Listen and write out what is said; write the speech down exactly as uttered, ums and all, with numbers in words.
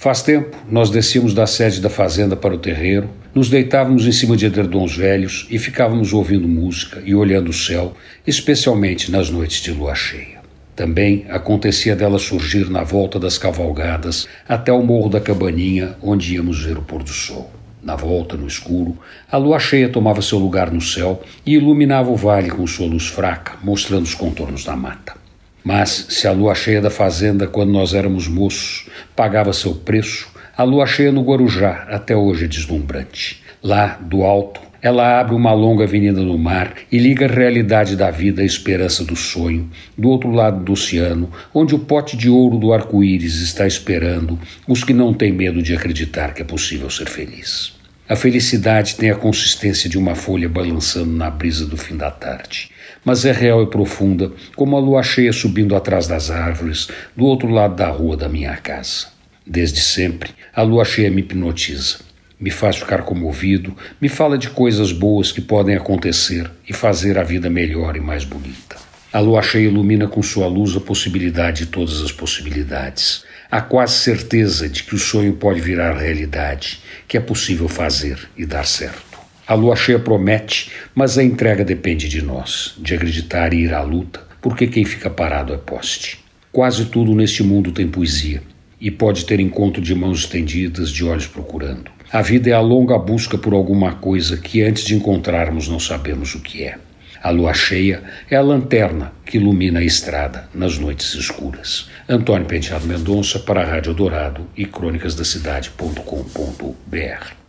Faz tempo, nós descíamos da sede da fazenda para o terreiro, nos deitávamos em cima de edredons velhos e ficávamos ouvindo música e olhando o céu, especialmente nas noites de lua cheia. Também acontecia dela surgir na volta das cavalgadas até o morro da Cabaninha, onde íamos ver o pôr do sol. Na volta, no escuro, a lua cheia tomava seu lugar no céu e iluminava o vale com sua luz fraca, mostrando os contornos da mata. Mas, se a lua cheia da fazenda, quando nós éramos moços, pagava seu preço, a lua cheia no Guarujá até hoje é deslumbrante. Lá, do alto, ela abre uma longa avenida no mar e liga a realidade da vida à esperança do sonho, do outro lado do oceano, onde o pote de ouro do arco-íris está esperando os que não têm medo de acreditar que é possível ser feliz. A felicidade tem a consistência de uma folha balançando na brisa do fim da tarde, mas é real e profunda, como a lua cheia subindo atrás das árvores, do outro lado da rua da minha casa. Desde sempre, a lua cheia me hipnotiza, me faz ficar comovido, me fala de coisas boas que podem acontecer e fazer a vida melhor e mais bonita. A lua cheia ilumina com sua luz a possibilidade de todas as possibilidades. Há quase certeza de que o sonho pode virar realidade, que é possível fazer e dar certo. A lua cheia promete, mas a entrega depende de nós, de acreditar e ir à luta, porque quem fica parado é poste. Quase tudo neste mundo tem poesia, e pode ter encontro de mãos estendidas, de olhos procurando. A vida é a longa busca por alguma coisa que antes de encontrarmos não sabemos o que é. A lua cheia é a lanterna que ilumina a estrada nas noites escuras. Antônio Penteado Mendonça para a Rádio Dourado e crônicas da cidade ponto com ponto br.